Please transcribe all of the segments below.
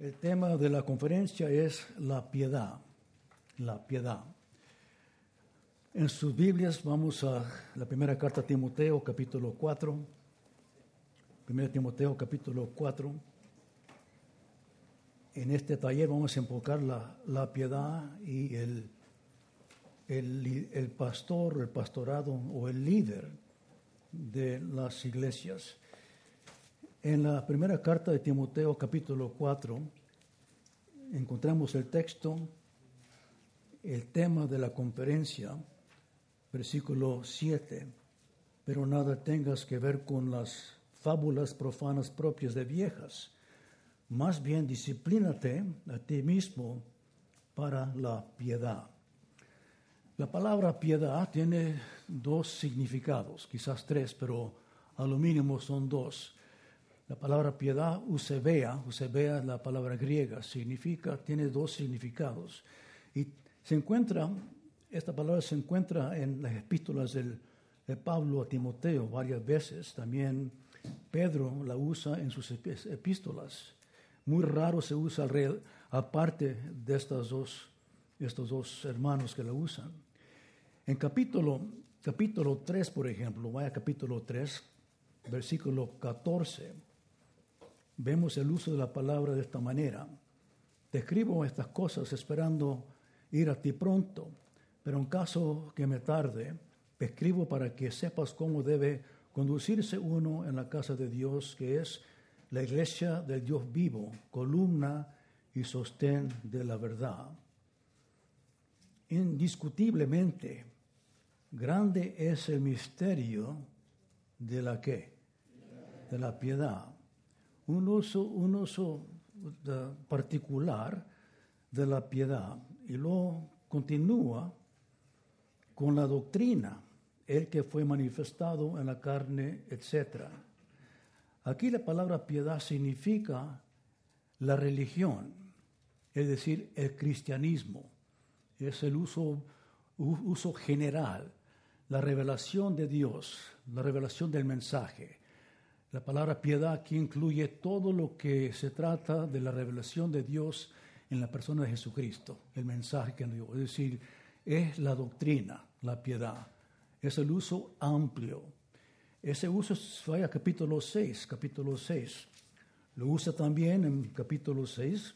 El tema de la conferencia es la piedad, la piedad. En sus Biblias vamos a la primera carta a Timoteo, capítulo 4. Primera Timoteo, capítulo 4. En este taller vamos a enfocar la piedad y el pastor, el pastorado o el líder de las iglesias. En la primera carta de Timoteo, capítulo 4, encontramos el texto, el tema de la conferencia, versículo 7. Pero nada tengas que ver con las fábulas profanas propias de viejas. Más bien, disciplínate a ti mismo para la piedad. La palabra piedad tiene dos significados, quizás tres, pero a lo mínimo son dos. La palabra piedad, eusebia es la palabra griega, tiene dos significados. Y esta palabra se encuentra en las epístolas de Pablo a Timoteo varias veces. También Pedro la usa en sus epístolas. Muy raro se usa aparte de estos dos hermanos que la usan. En capítulo 3, por ejemplo, vaya a capítulo 3, versículo 14. Vemos el uso de la palabra de esta manera. Te escribo estas cosas esperando ir a ti pronto, pero en caso que me tarde, te escribo para que sepas cómo debe conducirse uno en la casa de Dios, que es la iglesia del Dios vivo, columna y sostén de la verdad. Indiscutiblemente, grande es el misterio de la ¿qué? De la piedad. Un uso particular de la piedad. Y luego continúa con la doctrina, el que fue manifestado en la carne, etc. Aquí la palabra piedad significa la religión, es decir, el cristianismo. Es el uso general, la revelación de Dios, la revelación del mensaje. La palabra piedad aquí incluye todo lo que se trata de la revelación de Dios en la persona de Jesucristo, el mensaje que nos dio. Es decir, es la doctrina, la piedad. Es el uso amplio. Ese uso vaya a capítulo 6. Lo usa también en capítulo 6,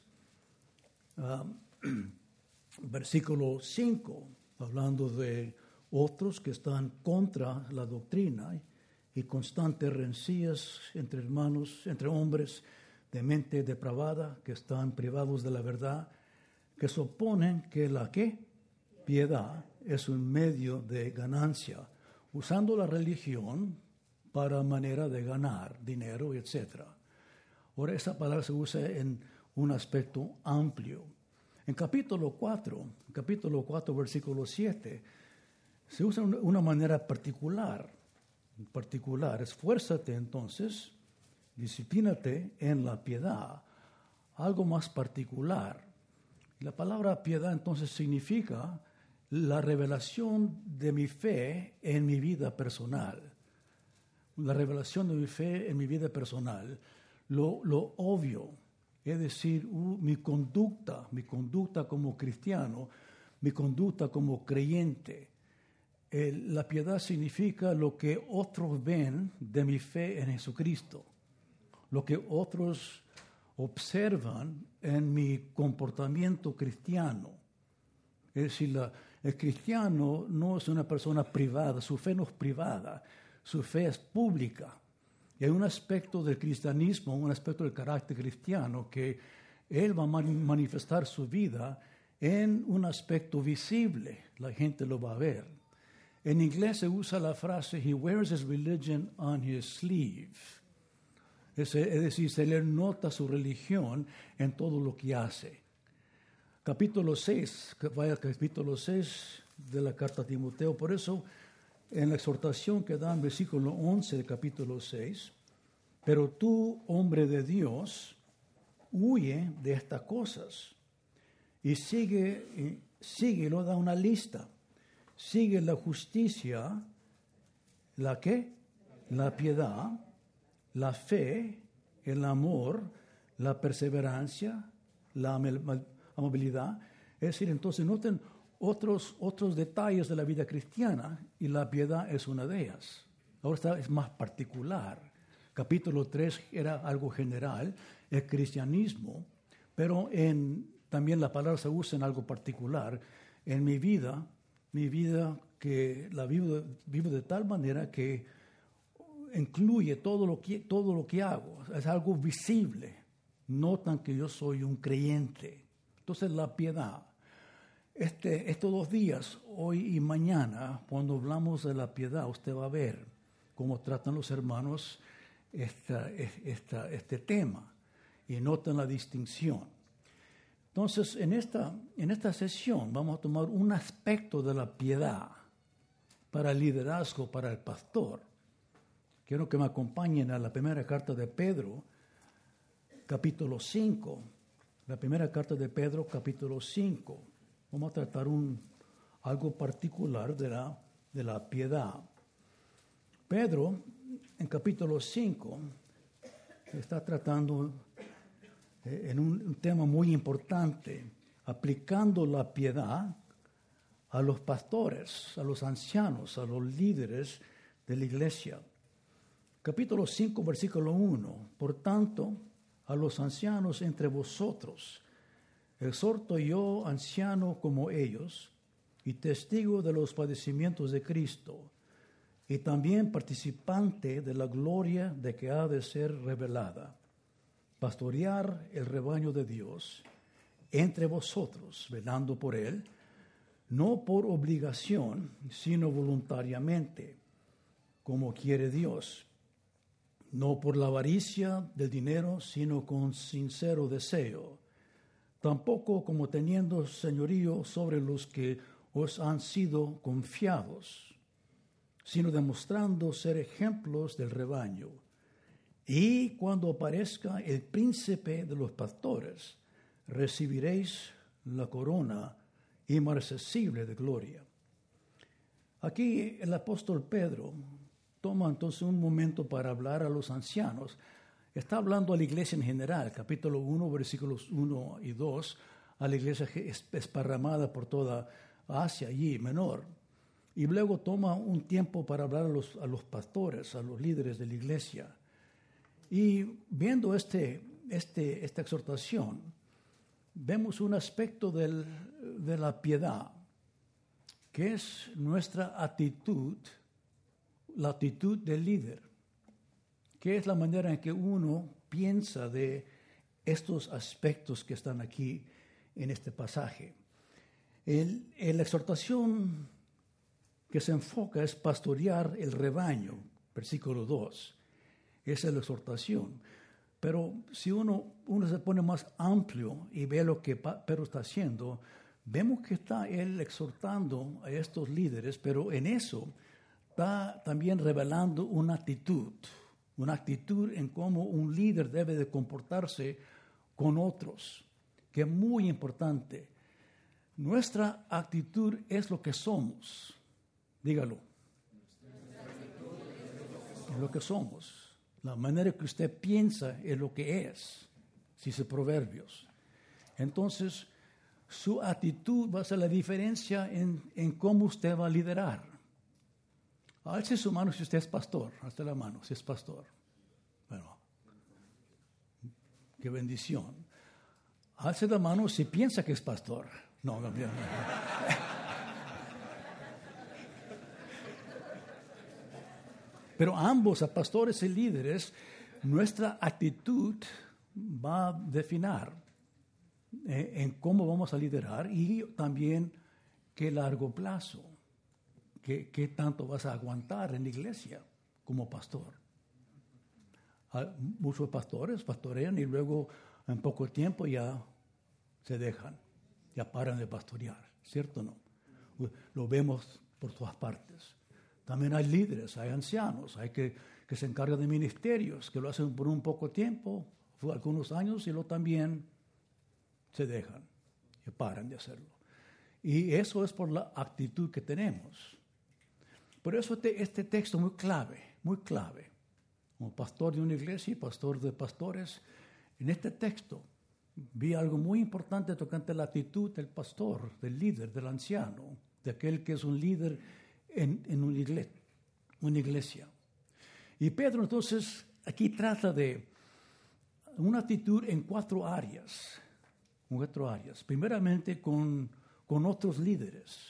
versículo 5, hablando de otros que están contra la doctrina y constantes rencillas entre hermanos, entre hombres de mente depravada que están privados de la verdad, que suponen que la piedad es un medio de ganancia, usando la religión para manera de ganar dinero, etc. Ahora, esa palabra se usa en un aspecto amplio. En capítulo 4, versículo 7, se usa de una manera particular. Esfuérzate entonces, disciplínate en la piedad, algo más particular. La palabra piedad entonces significa la revelación de mi fe en mi vida personal. La revelación de mi fe en mi vida personal, lo obvio, es decir, mi conducta como cristiano, mi conducta como creyente. La piedad significa lo que otros ven de mi fe en Jesucristo, lo que otros observan en mi comportamiento cristiano. Es decir, el cristiano no es una persona privada, su fe no es privada, su fe es pública. Y hay un aspecto del cristianismo, un aspecto del carácter cristiano que él va a manifestar su vida en un aspecto visible, la gente lo va a ver. En inglés se usa la frase, he wears his religion on his sleeve. Es decir, se le nota su religión en todo lo que hace. Capítulo 6 de la carta a Timoteo. Por eso, en la exhortación que da en versículo 11 del capítulo 6, pero tú, hombre de Dios, huye de estas cosas y sigue, lo da una lista. Sigue la justicia, ¿la qué? La piedad, la fe, el amor, la perseverancia, la amabilidad. Es decir, entonces noten otros detalles de la vida cristiana y la piedad es una de ellas. Ahora es más particular. Capítulo 3 era algo general, el cristianismo, pero también la palabra se usa en algo particular. En mi vida que la vivo de tal manera que incluye todo lo que hago. Es algo visible. Notan que yo soy un creyente. Entonces la piedad. Estos 2 días, hoy y mañana, cuando hablamos de la piedad, usted va a ver cómo tratan los hermanos este tema y notan la distinción. Entonces, en esta sesión vamos a tomar un aspecto de la piedad para el liderazgo, para el pastor. Quiero que me acompañen a la primera carta de Pedro, capítulo 5. La primera carta de Pedro, capítulo 5. Vamos a tratar algo particular de la piedad. Pedro, en capítulo 5, está tratando en un tema muy importante, aplicando la piedad a los pastores, a los ancianos, a los líderes de la iglesia. Capítulo 5, versículo 1. Por tanto, a los ancianos entre vosotros, exhorto yo, anciano como ellos, y testigo de los padecimientos de Cristo, y también participante de la gloria de que ha de ser revelada, pastorear el rebaño de Dios entre vosotros, velando por él, no por obligación, sino voluntariamente, como quiere Dios, no por la avaricia del dinero, sino con sincero deseo, tampoco como teniendo señorío sobre los que os han sido confiados, sino demostrando ser ejemplos del rebaño. Y cuando aparezca el príncipe de los pastores, recibiréis la corona inmarcesible de gloria. Aquí el apóstol Pedro toma entonces un momento para hablar a los ancianos. Está hablando a la iglesia en general, capítulo 1, versículos 1 y 2, a la iglesia esparramada por toda Asia y Menor. Y luego toma un tiempo para hablar a los pastores, a los líderes de la iglesia. Y viendo esta exhortación, vemos un aspecto de la piedad, que es nuestra actitud, la actitud del líder, que es la manera en que uno piensa de estos aspectos que están aquí en este pasaje. La exhortación que se enfoca es pastorear el rebaño, versículo 2. Esa es la exhortación. Pero si uno se pone más amplio y ve lo que Pedro está haciendo, vemos que está él exhortando a estos líderes, pero en eso está también revelando una actitud en cómo un líder debe de comportarse con otros, que es muy importante. Nuestra actitud es lo que somos. Dígalo. Es lo que somos. La manera que usted piensa es lo que es, dice Proverbios. Entonces, su actitud va a ser la diferencia en cómo usted va a liderar. Alce su mano si usted es pastor. Alce la mano si es pastor. Bueno, qué bendición. Alce la mano si piensa que es pastor. No. Pero ambos, a pastores y líderes, nuestra actitud va a definir en cómo vamos a liderar y también qué largo plazo, qué tanto vas a aguantar en la iglesia como pastor. Muchos pastores pastorean y luego en poco tiempo ya se dejan, ya paran de pastorear, ¿cierto o no? Lo vemos por todas partes. También hay líderes, hay ancianos, hay que se encargan de ministerios, que lo hacen por un poco tiempo, algunos años, y luego también se dejan y paran de hacerlo. Y eso es por la actitud que tenemos. Por eso este texto es muy clave. Como pastor de una iglesia y pastor de pastores, en este texto vi algo muy importante tocante a la actitud del pastor, del líder, del anciano, de aquel que es un líder en una iglesia. Y Pedro entonces aquí trata de una actitud en cuatro áreas. Primeramente con otros líderes.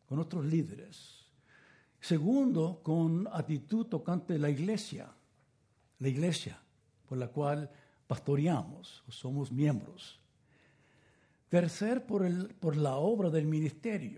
Segundo, con actitud tocante a la iglesia por la cual pastoreamos o somos miembros. Tercer, por la obra del ministerio.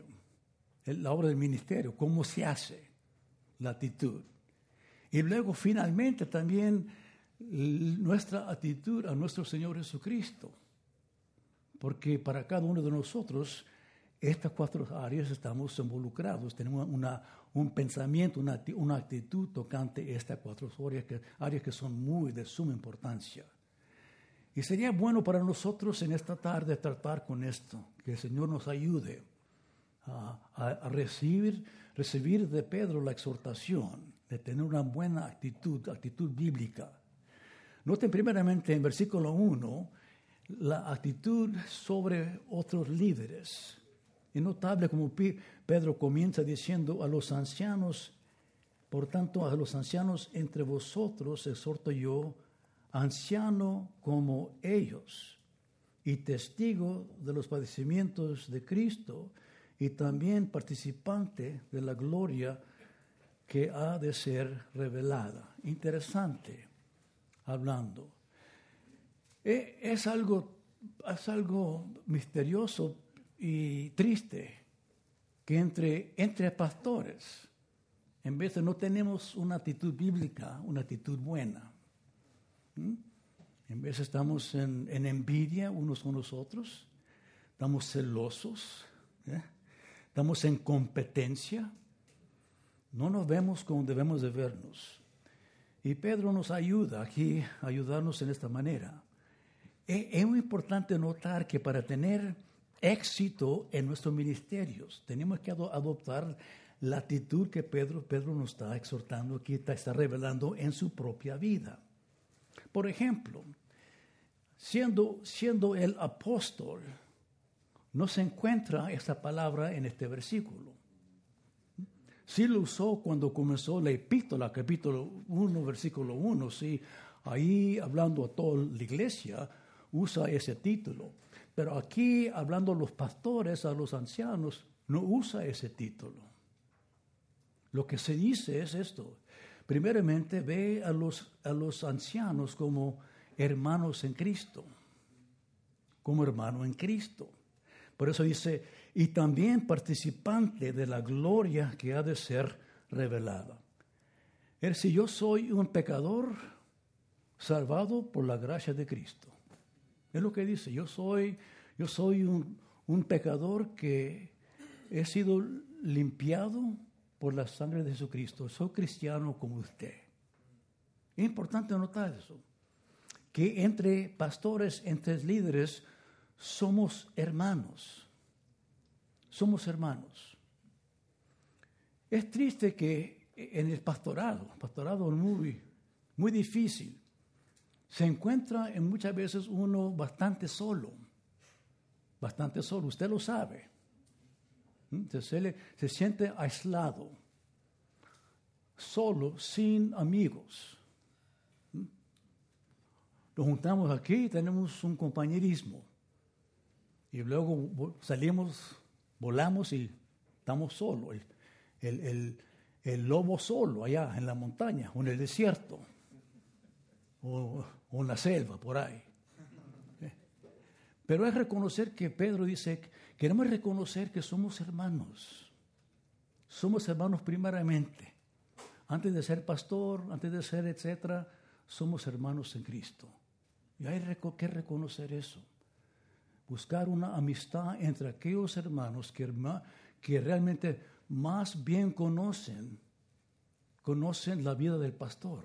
Cómo se hace la actitud. Y luego, finalmente, también nuestra actitud a nuestro Señor Jesucristo. Porque para cada uno de nosotros, estas cuatro áreas estamos involucrados. Tenemos un pensamiento, una actitud tocante a estas cuatro áreas que son de suma importancia. Y sería bueno para nosotros en esta tarde tratar con esto, que el Señor nos ayude a recibir de Pedro la exhortación de tener una buena actitud bíblica. Noten primeramente en versículo 1 la actitud sobre otros líderes. Es notable como Pedro comienza diciendo a los ancianos, por tanto a los ancianos entre vosotros exhorto yo, anciano como ellos, y testigo de los padecimientos de Cristo, y también participante de la gloria que ha de ser revelada. Interesante hablando. Es algo misterioso y triste que entre pastores, en vez de no tenemos una actitud bíblica, una actitud buena. En vez estamos en envidia unos con los otros, estamos celosos, estamos en competencia, no nos vemos como debemos de vernos. Y Pedro nos ayuda aquí, a ayudarnos en esta manera. Es muy importante notar que para tener éxito en nuestros ministerios, tenemos que adoptar la actitud que Pedro nos está exhortando aquí, está revelando en su propia vida. Por ejemplo, siendo el apóstol, no se encuentra esta palabra en este versículo. Sí lo usó cuando comenzó la epístola, capítulo 1, versículo 1, sí, ahí hablando a toda la iglesia, usa ese título. Pero aquí, hablando a los pastores, a los ancianos, no usa ese título. Lo que se dice es esto. Primeramente, ve a los ancianos como hermanos en Cristo. Como hermano en Cristo. Por eso dice, y también participante de la gloria que ha de ser revelada. Es decir, yo soy un pecador salvado por la gracia de Cristo. Es lo que dice, yo soy un pecador que he sido limpiado por la sangre de Jesucristo. Soy cristiano como usted. Es importante notar eso, que entre pastores, entre líderes, somos hermanos. Somos hermanos. Es triste que en el pastorado muy difícil, se encuentra en muchas veces uno bastante solo. Usted lo sabe. Se siente aislado, solo, sin amigos. Nos juntamos aquí y tenemos un compañerismo. Y luego salimos, volamos y estamos solos. El lobo solo allá en la montaña o en el desierto o en la selva, por ahí. Pero es reconocer que Pedro dice, queremos reconocer que somos hermanos. Somos hermanos primeramente. Antes de ser pastor, antes de ser etcétera, somos hermanos en Cristo. Y hay que reconocer eso. Buscar una amistad entre aquellos hermanos que realmente más bien conocen la vida del pastor.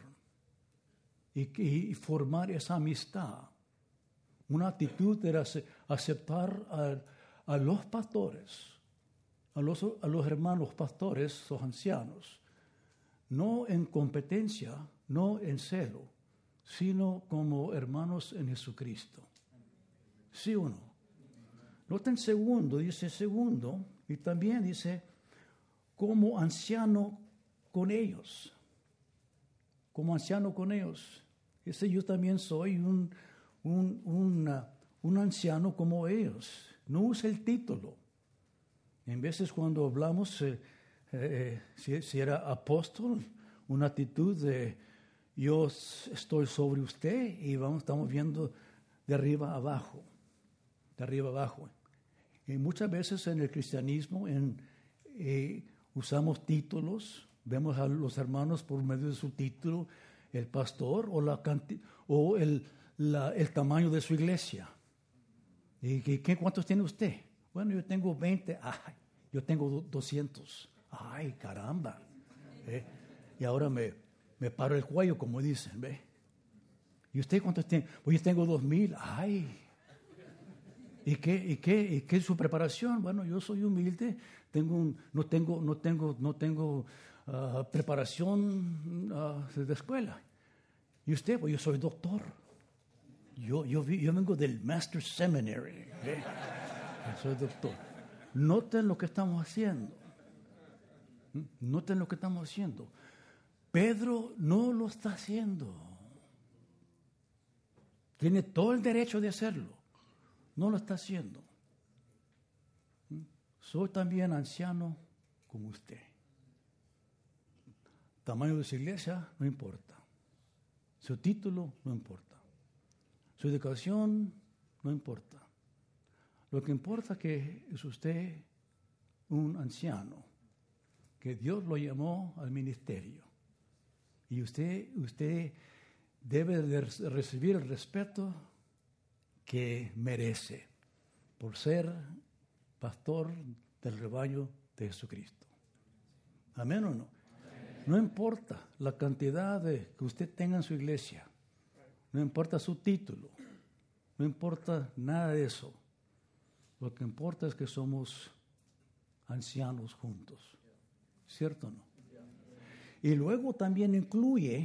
Y formar esa amistad. Una actitud de aceptar a los pastores, a los hermanos pastores, los ancianos, no en competencia, no en celo, sino como hermanos en Jesucristo. ¿Sí o no? Noten segundo, dice segundo, y también dice como anciano con ellos. Como anciano con ellos. Dice, yo también soy un anciano como ellos. No usa el título. En veces cuando hablamos, si era apóstol, una actitud de yo estoy sobre usted y estamos viendo de arriba abajo. De arriba abajo. Y muchas veces en el cristianismo usamos títulos, vemos a los hermanos por medio de su título, el pastor o el tamaño de su iglesia. ¿Y cuántos tiene usted? Bueno, yo tengo 20. Ay, yo tengo 200. Ay, caramba. Y ahora me paro el cuello, como dicen, ¿ve? ¿Y usted cuántos tiene? Pues yo tengo 2000. Ay. ¿Y qué es su preparación? Bueno, yo soy humilde, no tengo preparación de escuela. ¿Y usted? Pues yo soy doctor. Yo vengo del Master Seminary. Yo soy doctor. Noten lo que estamos haciendo. Noten lo que estamos haciendo. Pedro no lo está haciendo. Tiene todo el derecho de hacerlo. No lo está haciendo. Soy también anciano como usted. Tamaño de su iglesia no importa. Su título no importa. Su educación no importa. Lo que importa es que es usted un anciano, que Dios lo llamó al ministerio. Y usted debe de recibir el respeto que merece por ser pastor del rebaño de Jesucristo. ¿Amén o no? No importa la cantidad que usted tenga en su iglesia, no importa su título, no importa nada de eso. Lo que importa es que somos ancianos juntos. ¿Cierto o no? Y luego también incluye,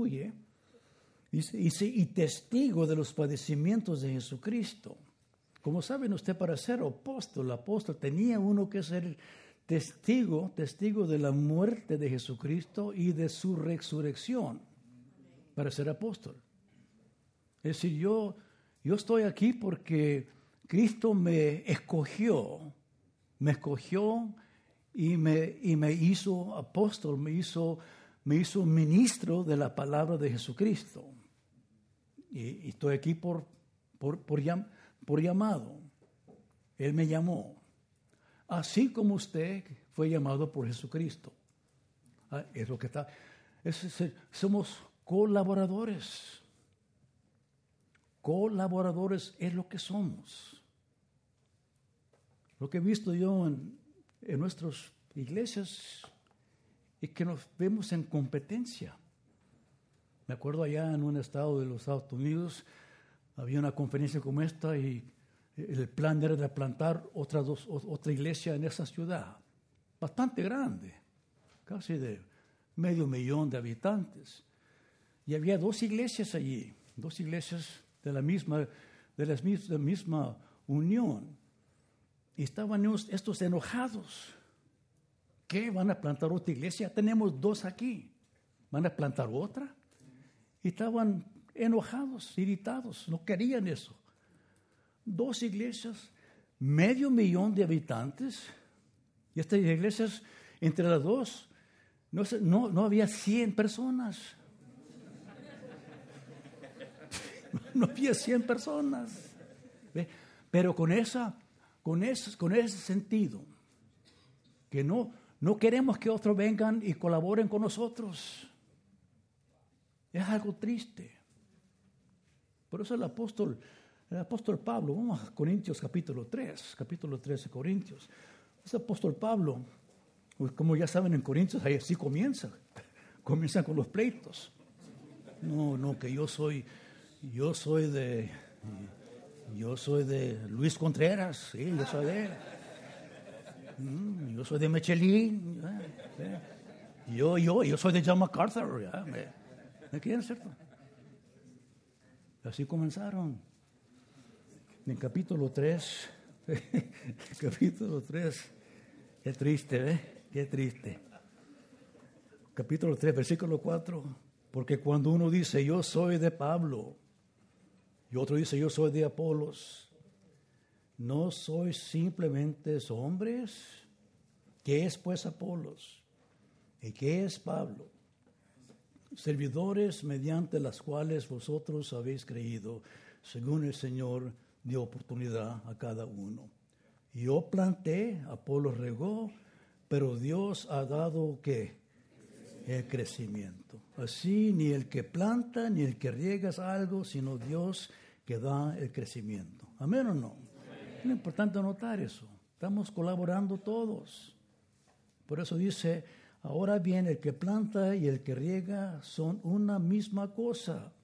dice, y testigo de los padecimientos de Jesucristo. Como saben usted, para ser apóstol tenía uno que ser testigo de la muerte de Jesucristo y de su resurrección para ser apóstol. Es decir, yo estoy aquí porque Cristo me escogió y me hizo apóstol, me hizo ministro de la palabra de Jesucristo. Y estoy aquí por llamado. Él me llamó. Así como usted fue llamado por Jesucristo. Es lo que está. Somos colaboradores. Colaboradores es lo que somos. Lo que he visto yo en nuestras iglesias es que nos vemos en competencia. Me acuerdo allá en un estado de los Estados Unidos, había una conferencia como esta y el plan era de plantar otra iglesia en esa ciudad, bastante grande, casi de 500,000 de habitantes. Y había 2 iglesias allí, 2 iglesias de la misma unión. Y estaban estos enojados. ¿Qué? ¿Van a plantar otra iglesia? Tenemos 2 aquí. ¿Van a plantar otra? Y estaban enojados, irritados, no querían eso. 2 iglesias, 500,000 de habitantes, y estas iglesias, entre las 2, no había 100 personas. No había 100 personas. ¿Ve? Pero con ese sentido, que no queremos que otros vengan y colaboren con nosotros. Es algo triste. Por eso el apóstol Pablo, vamos a Corintios capítulo 3 de Corintios. Ese apóstol Pablo, como ya saben, en Corintios ahí así comienzan con los pleitos. No, que yo soy de Luis Contreras, sí, yo soy de él. Yo soy de Michelin, yo soy de John MacArthur, ¿me quieren, cierto? Así comenzaron. En capítulo 3, capítulo 3, qué triste, qué triste. Capítulo 3, versículo 4, porque cuando uno dice, yo soy de Pablo, y otro dice, yo soy de Apolos, ¿no sois simplemente hombres? ¿Qué es pues Apolos? ¿Y qué es Pablo? Servidores mediante las cuales vosotros habéis creído, según el Señor dio oportunidad a cada uno. Yo planté, Apolos regó, pero Dios ha dado ¿qué? El crecimiento. Así ni el que planta ni el que riega es algo, sino Dios que da el crecimiento. ¿Amén o no? Es importante notar eso. Estamos colaborando todos. Por eso dice, ahora bien, el que planta y el que riega son una misma cosa.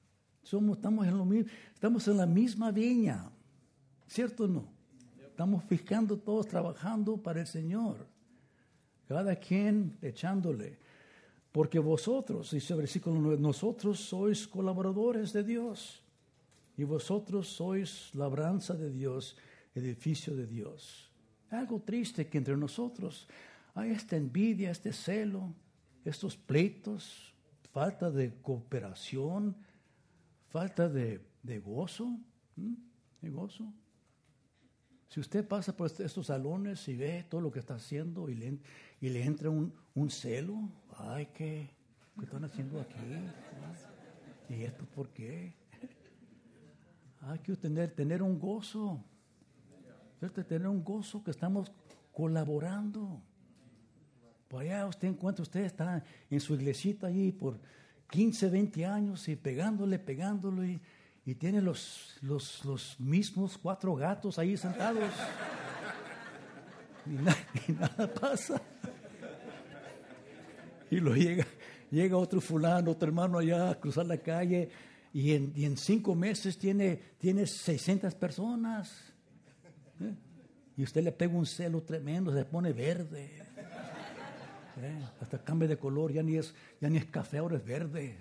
Estamos en la misma viña. ¿Cierto o no? Estamos fijando todos, trabajando para el Señor. Cada quien echándole. Porque vosotros, dice el versículo 9, nosotros sois colaboradores de Dios. Y vosotros sois labranza de Dios, edificio de Dios. Algo triste que entre nosotros hay esta envidia, este celo, estos pleitos, falta de cooperación, falta de gozo. ¿De gozo? Si usted pasa por estos salones y ve todo lo que está haciendo y le entra un celo, ay, ¿qué están haciendo aquí? ¿Y esto por qué? Hay que tener un gozo, ¿cierto? Tener un gozo que estamos colaborando. Por allá usted está en su iglesita allí por 15, 20 años y pegándole y tiene los mismos 4 gatos ahí sentados. Y nada pasa. Y llega otro fulano, otro hermano allá a cruzar la calle y en 5 meses tiene 600 personas. Y usted le pega un celo tremendo, se pone verde. Hasta cambia de color, ya ni es café, ahora es verde.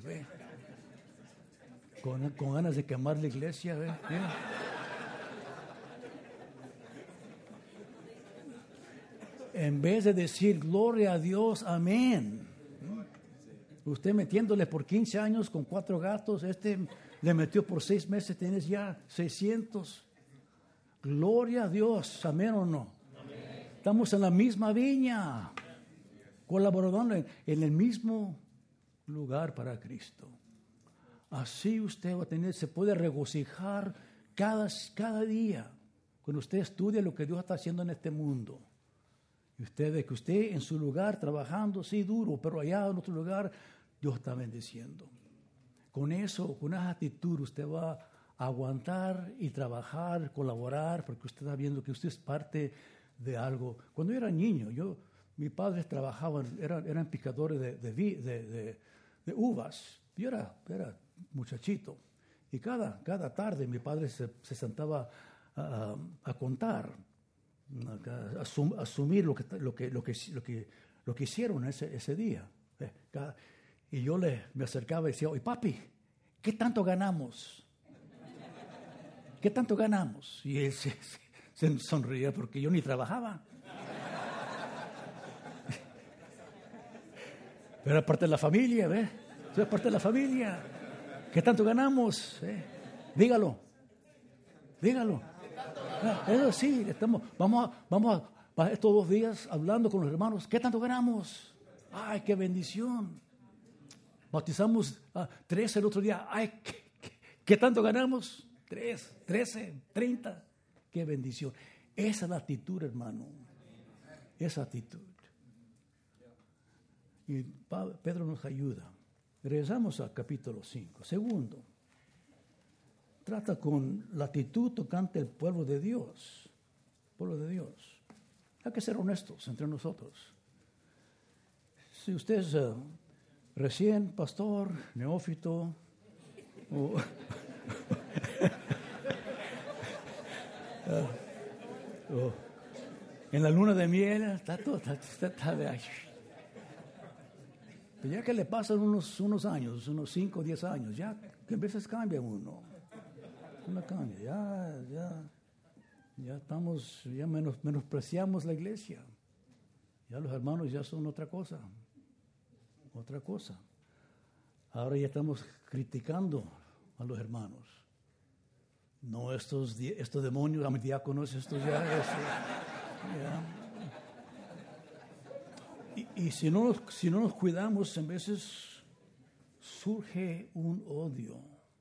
Con ganas de quemar la iglesia. En vez de decir gloria a Dios, amén. Usted metiéndole por 15 años con 4 gatos, le metió por 6 meses, tienes ya 600. Gloria a Dios, amén o no. Amén. Estamos en la misma viña, colaborando en el mismo lugar para Cristo. Así usted va a se puede regocijar cada día cuando usted estudia lo que Dios está haciendo en este mundo. Y usted ve que usted en su lugar trabajando, sí, duro, pero allá en otro lugar Dios está bendiciendo. Con eso, con esa actitud, usted va a aguantar y trabajar, colaborar, porque usted está viendo que usted es parte de algo. Cuando yo era niño, mis padres trabajaban, eran picadores de uvas. Yo era muchachito. Y cada tarde mi padre se sentaba a contar, a asumir lo que hicieron ese día. Y yo me acercaba y decía, oye papi, ¿qué tanto ganamos? ¿Qué tanto ganamos? Y él se sonreía porque yo ni trabajaba. Pero era parte de la familia, ¿ves? Soy parte de la familia. ¿Qué tanto ganamos? Dígalo. Eso sí, vamos a estos 2 días hablando con los hermanos. ¿Qué tanto ganamos? ¡Ay, qué bendición! Bautizamos a 13 el otro día. ¡Ay, qué tanto ganamos! 3, 13, 30. ¡Qué bendición! Esa es la actitud, hermano. Esa actitud. Y Pedro nos ayuda. Regresamos al capítulo 5. Segundo, trata con la actitud tocante al pueblo de Dios. Pueblo de Dios. Hay que ser honestos entre nosotros. Si usted es recién pastor, neófito, o en la luna de miel, está de ahí. Pero ya que le pasan unos años, unos 5 o 10 años, ya que a veces cambia uno. Una cambia. Ya estamos, ya menospreciamos la iglesia. Ya los hermanos ya son otra cosa. Ahora ya estamos criticando a los hermanos. No estos demonios, a mis diáconos, estos ya. Y si no nos cuidamos, en veces surge un odio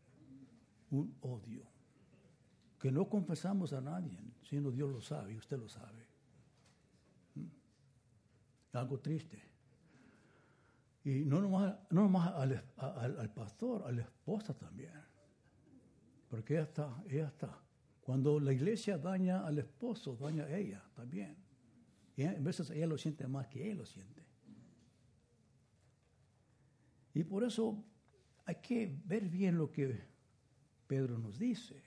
que no confesamos a nadie, sino Dios lo sabe y usted lo sabe. Algo triste. Y no nomás al pastor, a la esposa también. Porque ella está. Cuando la iglesia daña al esposo, daña a ella también. Y a veces ella lo siente más que él lo siente. Y por eso hay que ver bien lo que Pedro nos dice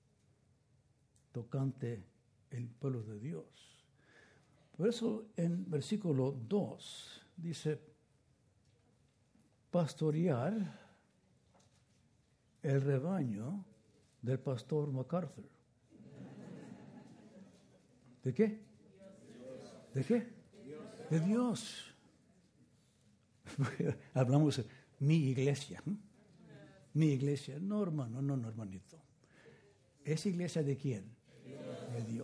tocante el pueblo de Dios. Por eso en versículo 2 dice, pastorear el rebaño del pastor MacArthur. ¿De qué? ¿De qué? De Dios. Hablamos de mi iglesia. Mi iglesia. No, hermano, no, hermanito. ¿Es iglesia de quién? De Dios.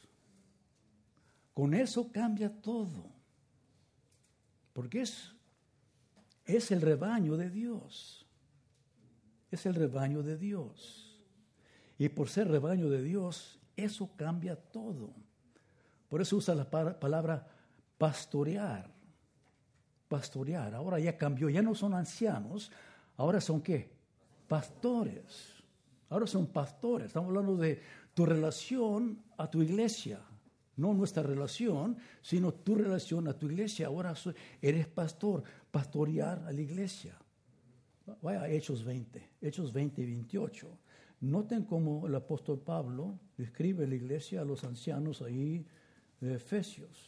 Con eso cambia todo. Porque es el rebaño de Dios. Es el rebaño de Dios. Y por ser rebaño de Dios, eso cambia todo. Por eso usa la palabra pastorear. Pastorear. Ahora ya cambió. Ya no son ancianos. Ahora son ¿qué? Pastores. Ahora son pastores. Estamos hablando de tu relación a tu iglesia. No nuestra relación, sino tu relación a tu iglesia. Ahora eres pastor. Pastorear a la iglesia. Vaya a Hechos 20 y 28. Noten cómo el apóstol Pablo describe la iglesia a los ancianos ahí de Efesios.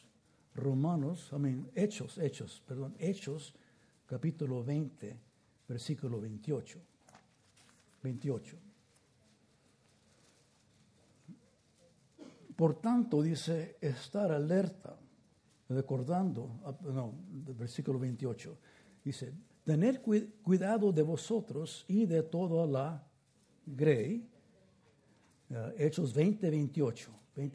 Hechos, capítulo 20, versículo 28. Por tanto, dice, estar alerta, versículo 28, dice, tener cuidado de vosotros y de toda la grey. Hechos 20, 28.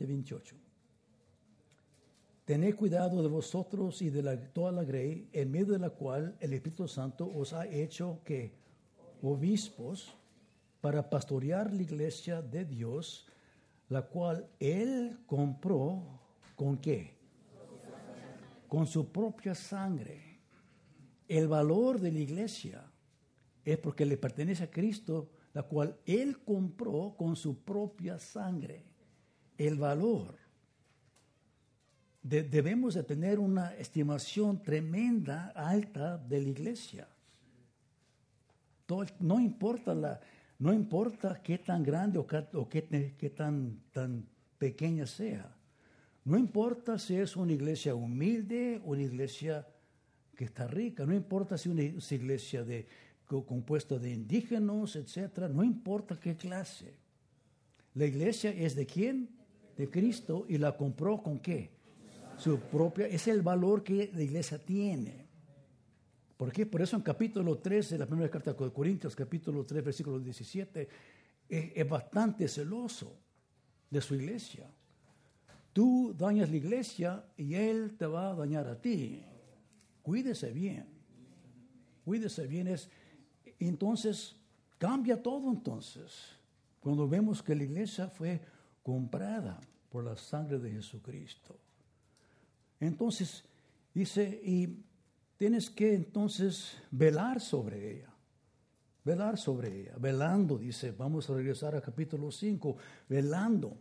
Tened cuidado de vosotros y de toda la grey, en medio de la cual el Espíritu Santo os ha hecho que obispos para pastorear la iglesia de Dios, la cual Él compró, ¿con qué? Con su propia sangre. El valor de la iglesia es porque le pertenece a Cristo, la cual Él compró con su propia sangre. El valor. Debemos de tener una estimación tremenda, alta de la iglesia. No importa qué tan grande o qué tan pequeña sea. No importa si es una iglesia humilde o una iglesia que está rica. No importa si es una iglesia compuesta de indígenas, etc. No importa qué clase. La iglesia es ¿de quién? De Cristo, y la compró ¿con qué? Su propia, es el valor que la iglesia tiene. ¿Por qué? Por eso en capítulo 3 de la primera carta de Corintios, capítulo 3, versículo 17, es bastante celoso de su iglesia. Tú dañas la iglesia y Él te va a dañar a ti. Cuídese bien. Entonces, cambia todo entonces. Cuando vemos que la iglesia fue comprada por la sangre de Jesucristo. Entonces, dice, y tienes que entonces velar sobre ella. Velando, dice, vamos a regresar a capítulo 5, velando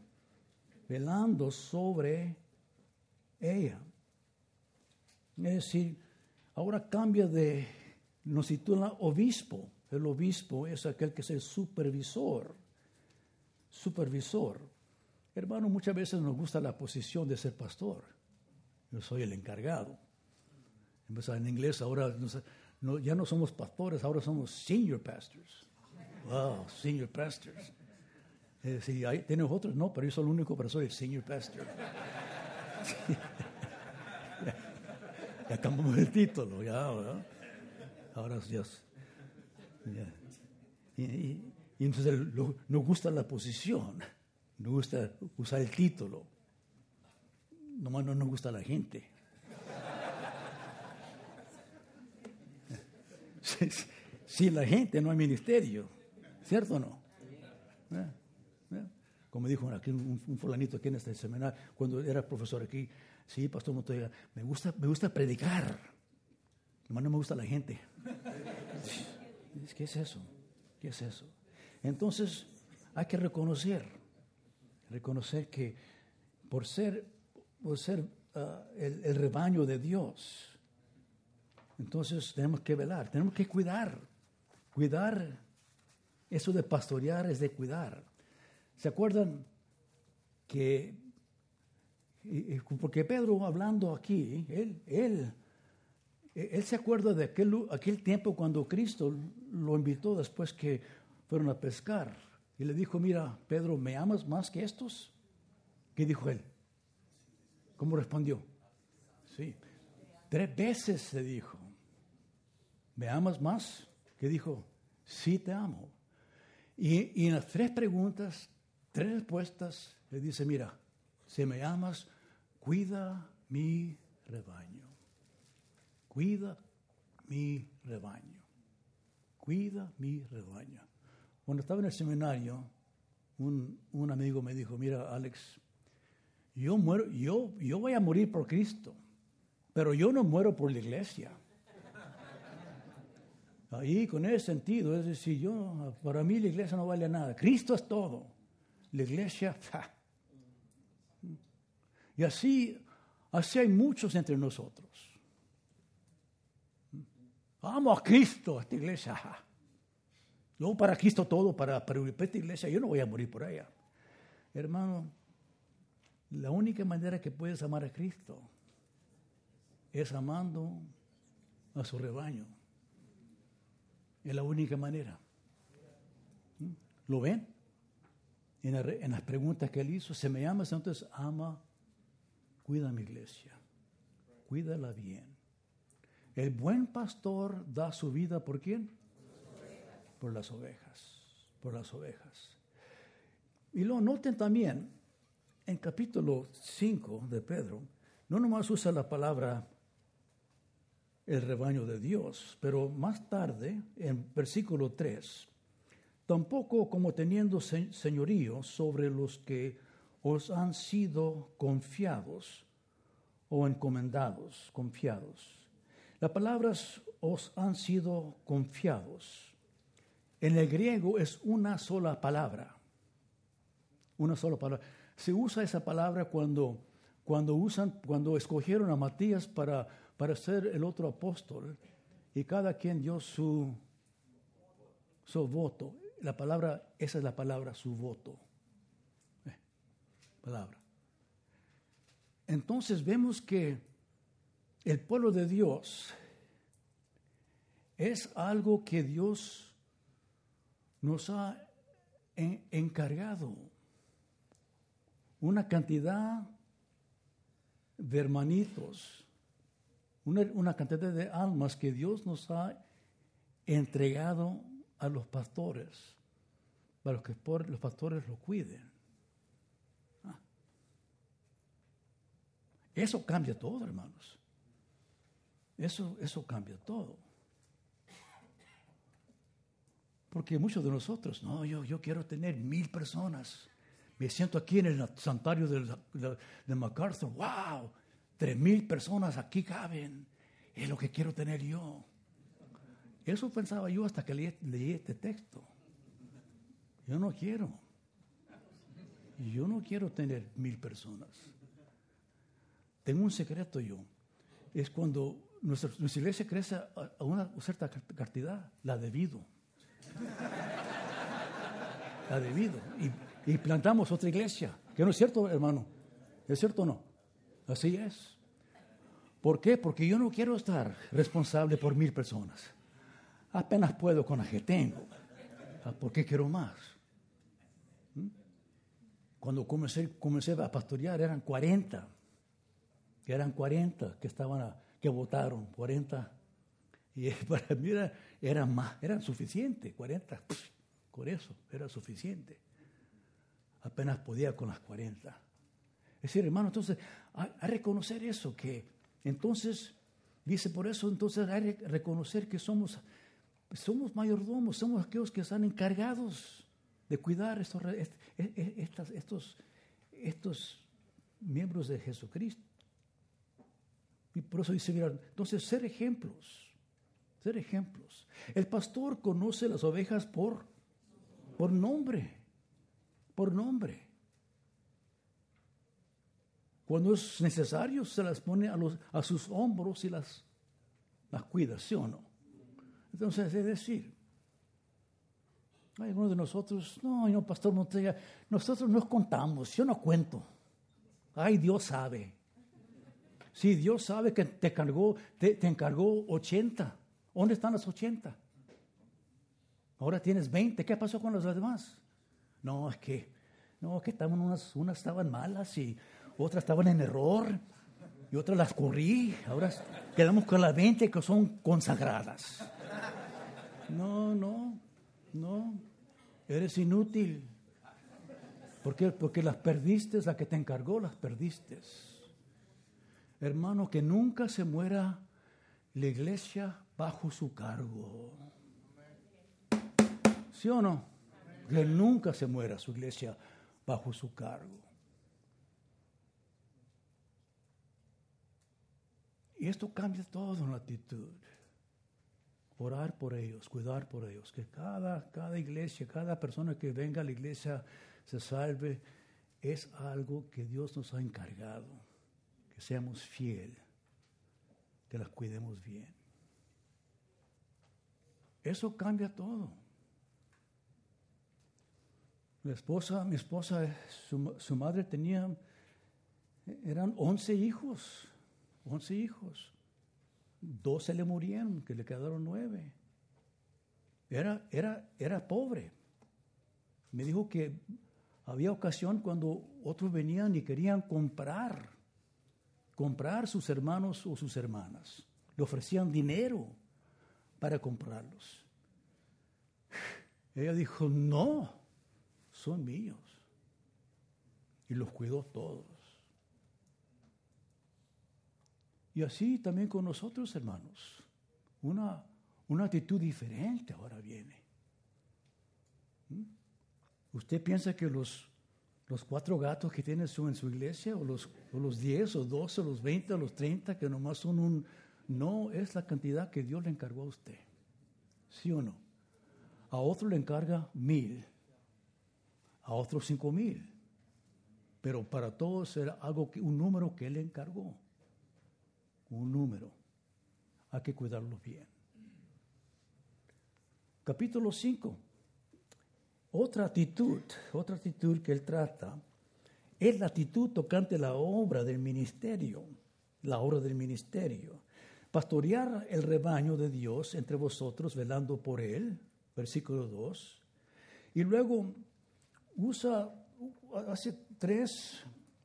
sobre ella. Es decir, ahora cambia nos titula obispo. El obispo es aquel que es el supervisor. Hermano, muchas veces nos gusta la posición de ser pastor. Yo soy el encargado. En inglés ahora ya no somos pastores, ahora somos senior pastors. Wow, senior pastors. Si ¿tienes otros? No, pero yo soy el único, pero soy el senior pastor. Ya cambiamos el título, ya, ¿verdad? Ahora es Dios. Y entonces nos gusta la posición, nos gusta usar el título. Nomás no nos gusta la gente. Sin la gente no hay ministerio, ¿cierto o no? Como dijo aquí un fulanito aquí en este seminario, cuando era profesor aquí, sí, pastor Montoya, me gusta predicar, nomás no me gusta la gente. ¿Qué es eso? ¿Qué es eso? Entonces, hay que reconocer que por ser el rebaño de Dios, entonces tenemos que velar, tenemos que cuidar. Eso de pastorear es de cuidar. ¿Se acuerdan que, porque Pedro hablando aquí, él se acuerda de aquel tiempo cuando Cristo lo invitó después que fueron a pescar y le dijo, mira, Pedro, ¿me amas más que estos? ¿Qué dijo él? ¿Cómo respondió? Sí, 3 veces le dijo, ¿me amas más? ¿Qué dijo? Sí, te amo. Y en las 3 preguntas, 3 respuestas, le dice, mira, si me amas, cuida mi rebaño. Cuida mi rebaño. Cuida mi rebaño. Cuando estaba en el seminario, un amigo me dijo, mira, Alex, yo voy a morir por Cristo, pero yo no muero por la iglesia. Ahí, con ese sentido, es decir, para mí la iglesia no vale nada. Cristo es todo. La iglesia, Y así hay muchos entre nosotros. Amo a Cristo, esta iglesia. Yo para Cristo todo, para esta iglesia, yo no voy a morir por ella. Hermano, la única manera que puedes amar a Cristo es amando a su rebaño. Es la única manera. ¿Lo ven? En las preguntas que él hizo, se me ama, entonces ama, cuida mi iglesia, cuídala bien. El buen pastor da su vida ¿por quién? Por las ovejas, por las ovejas. Y lo noten también, en capítulo 5 de Pedro, no nomás usa la palabra el rebaño de Dios, pero más tarde, en versículo 3, tampoco como teniendo señorío sobre los que os han sido confiados o encomendados, confiados. La palabra os han sido confiados. En el griego es una sola palabra. Una sola palabra. Se usa esa palabra cuando escogieron a Matías para ser el otro apóstol y cada quien dio su voto. Esa es la palabra, su voto. Palabra. Entonces vemos que el pueblo de Dios es algo que Dios nos ha encargado. Una cantidad de hermanitos, una cantidad de almas que Dios nos ha entregado a los pastores, para que los pastores lo cuiden. Eso cambia todo, hermanos. Eso cambia todo. Porque muchos de nosotros, no, yo quiero tener 1,000 personas. Me siento aquí en el santuario de MacArthur. ¡Wow! 3,000 personas aquí caben. Es lo que quiero tener yo. Eso pensaba yo hasta que leí este texto. Yo no quiero tener 1,000 personas. Tengo un secreto yo. Es cuando nuestra iglesia crece a una cierta cantidad, la debido. La debido. Y plantamos otra iglesia. ¿Que no es cierto, hermano? ¿Es cierto o no? Así es. ¿Por qué? Porque yo no quiero estar responsable por 1,000 personas. Apenas puedo con las que tengo. ¿Por qué quiero más? Cuando comencé a pastorear eran 40. Eran 40 que votaron, 40. Y para mí eran suficientes, 40. Con eso era suficiente. Apenas podía con las 40. Es decir, hermano, entonces hay que reconocer eso, que entonces, dice por eso, entonces hay que reconocer que somos mayordomos, somos aquellos que están encargados de cuidar estos miembros de Jesucristo. Y por eso dice, mira, entonces ser ejemplos. El pastor conoce las ovejas por nombre. Cuando es necesario, se las pone a sus hombros y las cuida, ¿sí o no? Entonces, es decir, hay algunos de nosotros, no, pastor Montella, nosotros nos contamos, yo no cuento. Ay, Dios sabe. Sí, Dios sabe que te encargó 80. ¿Dónde están las 80? Ahora tienes 20. ¿Qué pasó con las demás? No, es que estaban unas estaban malas y otras estaban en error y otras las corrí. Ahora quedamos con las 20 que son consagradas. No. Eres inútil. ¿Por qué? Porque las perdiste, la que te encargó las perdiste. Hermano, que nunca se muera la iglesia bajo su cargo. ¿Sí o no? Que nunca se muera su iglesia bajo su cargo. Y esto cambia todo en la actitud. Orar por ellos, cuidar por ellos. Que cada iglesia, cada persona que venga a la iglesia se salve. Es algo que Dios nos ha encargado. Que seamos fieles. Que las cuidemos bien. Eso cambia todo. Mi esposa, su madre eran 11 hijos. 11 hijos. 12 le murieron, que le quedaron 9. Era pobre. Me dijo que había ocasión cuando otros venían y querían comprar sus hermanos o sus hermanas. Le ofrecían dinero para comprarlos. Ella dijo, no, son míos. Y los cuidó todos. Y así también con nosotros, hermanos. Una actitud diferente ahora viene. ¿Usted piensa que los 4 gatos que tiene en su iglesia, o los 10, o 12, o los 20, o los 30, que nomás son no es la cantidad que Dios le encargó a usted? ¿Sí o no? A otro le encarga 1,000, a otros 5,000. Pero para todos era un número que Él le encargó. Un número. Hay que cuidarlos bien. Capítulo 5. Otra actitud que él trata es la actitud tocante la obra del ministerio. La obra del ministerio. Pastorear el rebaño de Dios entre vosotros, velando por él. Versículo 2. Y luego hace tres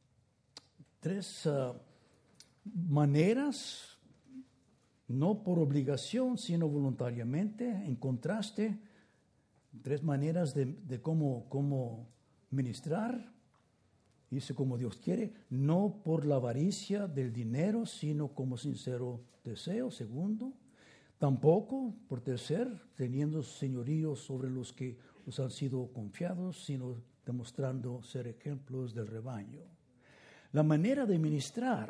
maneras, no por obligación, sino voluntariamente, en contraste, 3 maneras de cómo ministrar. Dice como Dios quiere, no por la avaricia del dinero, sino como sincero deseo. Segundo, tampoco por teniendo señorío sobre los que os han sido confiados, sino demostrando ser ejemplos del rebaño. La manera de ministrar,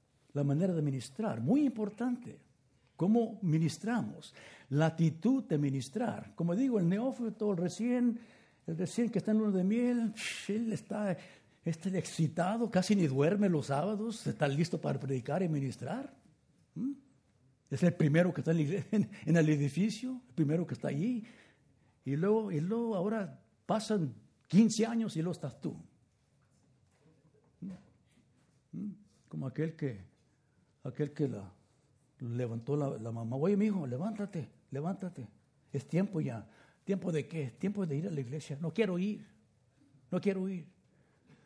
muy importante. ¿Cómo ministramos? La actitud de ministrar. Como digo, el neófito, el recién que está en luna de miel, él está excitado, casi ni duerme los sábados, está listo para predicar y ministrar. Es el primero que está en el edificio, el primero que está allí. Y luego ahora pasan 15 años y luego estás tú. Como aquel que levantó la mamá. Oye, mi hijo, levántate. Es tiempo ya. ¿Tiempo de qué? Tiempo de ir a la iglesia. No quiero ir.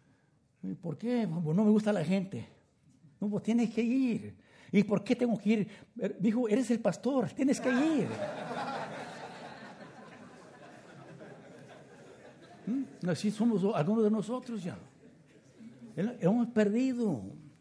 ¿Por qué? Pues no me gusta la gente. No, pues tienes que ir. ¿Y por qué tengo que ir? Dijo, eres el pastor, tienes que ir. Así somos algunos de nosotros ya. Hemos perdido.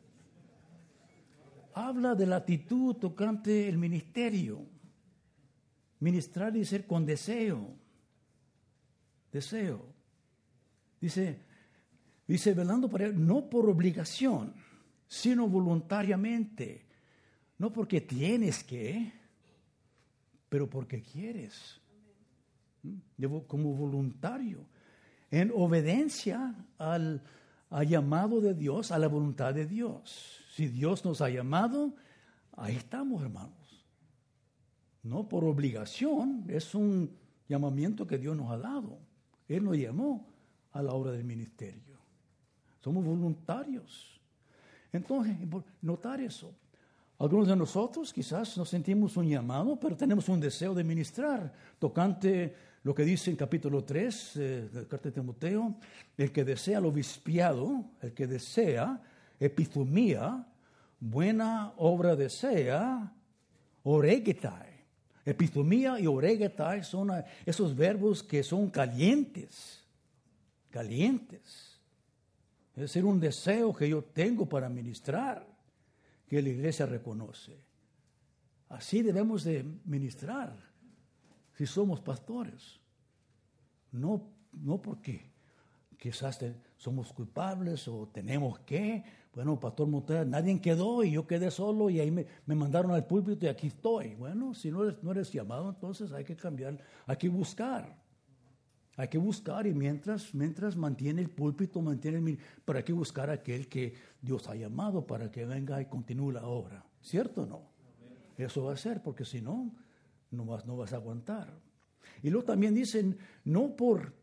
Habla de la actitud tocante el ministerio. Ministrar y ser con deseo. Deseo. Dice, velando por él, no por obligación, sino voluntariamente. No porque tienes que, pero porque quieres. Como voluntario. En obediencia al llamado de Dios, a la voluntad de Dios. Si Dios nos ha llamado, ahí estamos, hermanos. No por obligación, es un llamamiento que Dios nos ha dado. Él nos llamó a la obra del ministerio. Somos voluntarios. Entonces, notar eso. Algunos de nosotros quizás nos sentimos un llamado, pero tenemos un deseo de ministrar, tocante lo que dice en capítulo 3 de la carta de Timoteo, el que desea lo obispiado, el que desea epitomía, buena obra desea, oregetai. Epitomía y oregetai son esos verbos que son calientes. Calientes. Es decir, un deseo que yo tengo para ministrar, que la iglesia reconoce. Así debemos de ministrar si somos pastores. No porque quizás somos culpables o tenemos que. Bueno, Pastor Montero, nadie quedó y yo quedé solo y ahí me mandaron al púlpito y aquí estoy. Bueno, si no eres llamado, entonces hay que cambiar, hay que buscar. Hay que buscar y mientras mantiene el púlpito, pero hay que buscar a aquel que Dios ha llamado para que venga y continúe la obra. ¿Cierto o no? Eso va a ser, porque si no vas a aguantar. Y luego también dicen, no por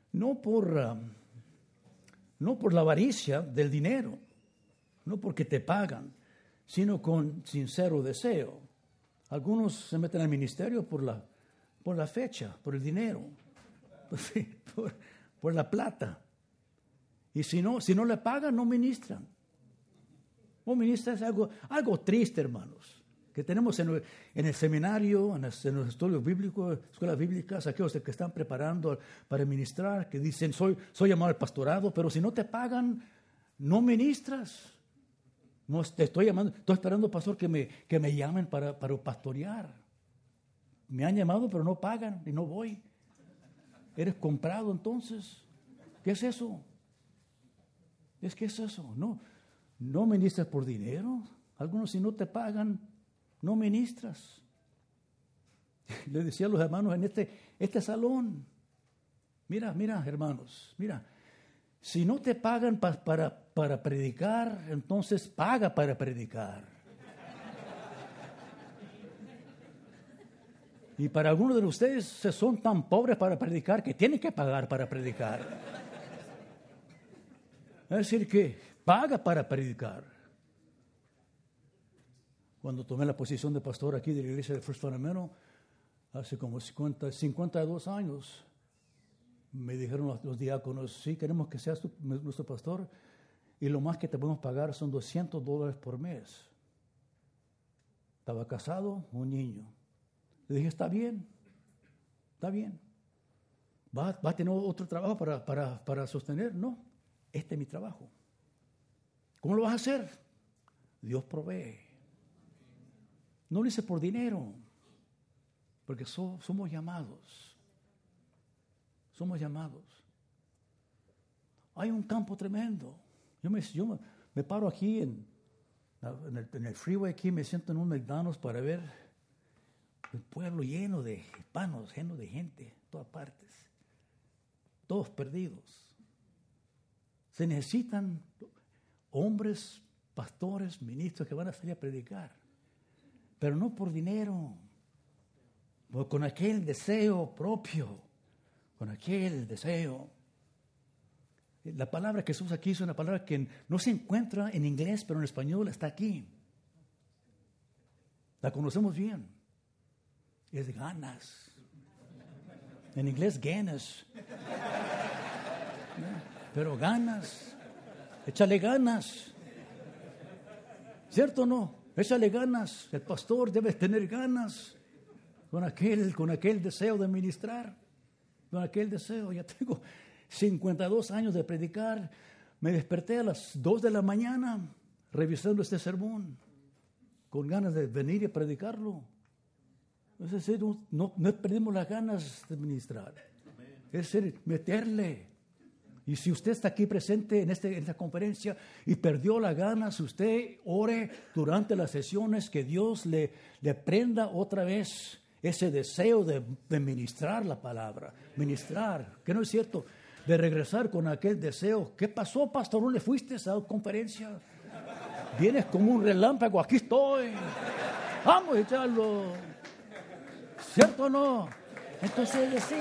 la avaricia del dinero, no porque te pagan, sino con sincero deseo. Algunos se meten al ministerio por la fecha, por el dinero. Por la plata. Y si no le pagan, no ministran. No ministran es algo triste, hermanos, que tenemos en el seminario, en los estudios bíblicos, escuelas bíblicas, aquellos que están preparando para ministrar, que dicen, soy llamado al pastorado, pero si no te pagan, no ministras. No te estoy llamando, estoy esperando, pastor, que me llamen para pastorear. Me han llamado, pero no pagan y no voy. ¿Eres comprado entonces? ¿Qué es eso? ¿Qué es eso? No ministras por dinero. Algunos si no te pagan, no ministras. Le decía a los hermanos en este salón, mira, hermanos, mira, si no te pagan para predicar, entonces paga para predicar. Y para algunos de ustedes son tan pobres para predicar que tienen que pagar para predicar. Es decir, que paga para predicar. Cuando tomé la posición de pastor aquí de la iglesia de First Fundamental, hace como 52 años, me dijeron los diáconos, sí, queremos que seas nuestro pastor y lo más que te podemos pagar son $200 por mes. Estaba casado, un niño. Le dije, está bien. ¿Va a tener otro trabajo para sostener? No, este es mi trabajo. ¿Cómo lo vas a hacer? Dios provee. No lo hice por dinero, porque somos llamados. Somos llamados. Hay un campo tremendo. Yo me paro aquí en el freeway, aquí me siento en un McDonald's para ver el pueblo lleno de hispanos, lleno de gente, todas partes, todos perdidos. Se necesitan hombres, pastores, ministros que van a salir a predicar, pero no por dinero, con aquel deseo propio, con aquel deseo. La palabra que se usa aquí es una palabra que no se encuentra en inglés, pero en español está aquí. La conocemos bien. Es ganas. En inglés, ganas. Pero ganas. Échale ganas. ¿Cierto o no? Échale ganas. El pastor debe tener ganas con aquel deseo de ministrar, con aquel deseo. Ya tengo 52 años de predicar. Me desperté a las 2 de la mañana revisando este sermón, con ganas de venir y predicarlo. Es decir, no perdimos las ganas de ministrar. Es decir, meterle. Y si usted está aquí presente en esta conferencia y perdió las ganas, usted ore durante las sesiones que Dios le prenda otra vez ese deseo de ministrar la palabra. Ministrar, que no es cierto, de regresar con aquel deseo. ¿Qué pasó, pastor? ¿No le fuiste a esa conferencia? Vienes como un relámpago, aquí estoy. Vamos a echarlo. ¿Cierto o no? Entonces, sí.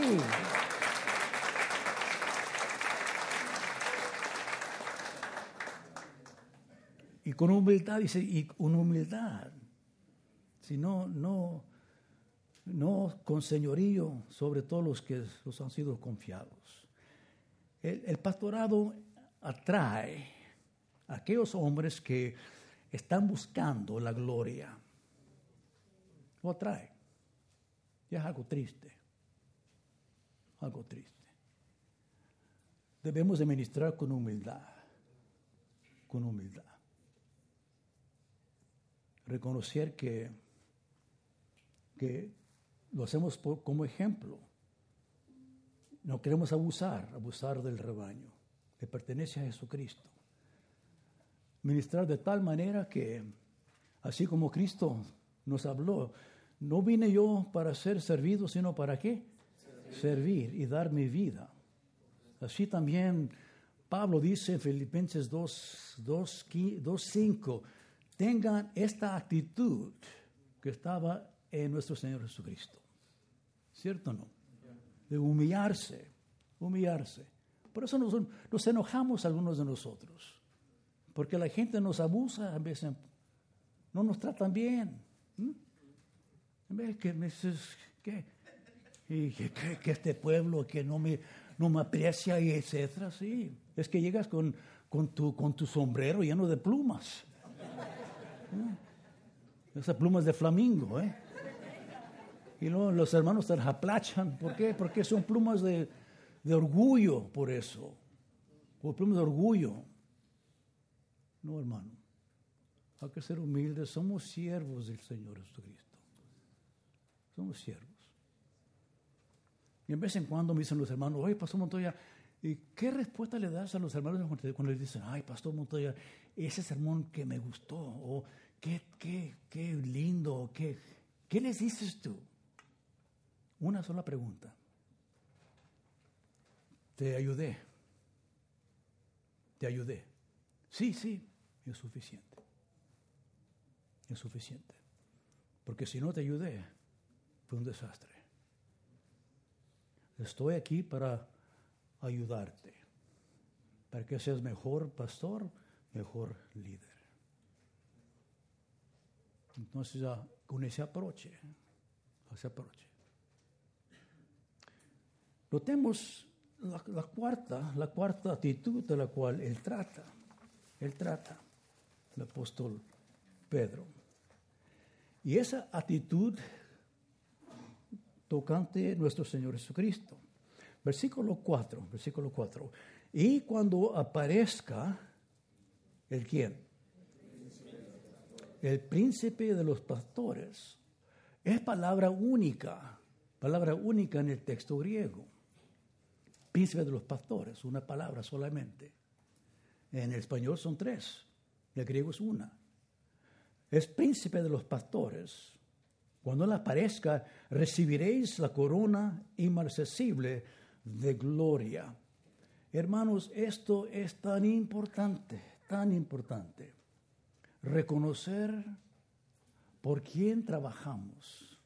Y con humildad, dice, y con humildad. Si no con señorío sobre todos los que los han sido confiados. El pastorado atrae a aquellos hombres que están buscando la gloria. Lo atrae. Y es algo triste. Algo triste. Debemos de ministrar con humildad. Con humildad. Reconocer que lo hacemos como ejemplo. No queremos abusar del rebaño que pertenece a Jesucristo. Ministrar de tal manera que, así como Cristo nos habló, no vine yo para ser servido, sino para ¿qué? Servir y dar mi vida. Así también Pablo dice en Filipenses 2:5, tengan esta actitud que estaba en nuestro Señor Jesucristo. ¿Cierto o no? De humillarse. Por eso nos enojamos algunos de nosotros. Porque la gente nos abusa, a veces no nos tratan bien. En vez que me dices, que este pueblo que no me aprecia y etcétera, sí. Es que llegas con tu sombrero lleno de plumas. Esas plumas de flamingo, Y luego los hermanos te las aplachan. ¿Por qué? Porque son plumas de orgullo, por eso. O plumas de orgullo. No, hermano. Hay que ser humildes. Somos siervos del Señor Jesucristo. Somos siervos. Y en vez en cuando me dicen los hermanos, oye, Pastor Montoya, ¿y qué respuesta le das a los hermanos cuando les dicen, ay, Pastor Montoya, ese sermón que me gustó, o qué lindo, qué les dices tú? Una sola pregunta. Te ayudé. Sí, es suficiente. Es suficiente. Porque si no te ayudé, fue un desastre. Estoy aquí para ayudarte, para que seas mejor pastor, mejor líder. Entonces, con ese approach. Notemos la cuarta actitud de la cual él trata, el apóstol Pedro. Y esa actitud tocante nuestro Señor Jesucristo. Versículo 4. Y cuando aparezca, ¿el quién? El príncipe de los pastores. Es palabra única en el texto griego. Príncipe de los pastores, una palabra solamente. En el español son 3, en el griego es una. Es príncipe de los pastores. Cuando él aparezca, recibiréis la corona inmarcesible de gloria. Hermanos, esto es tan importante. Reconocer por quién trabajamos.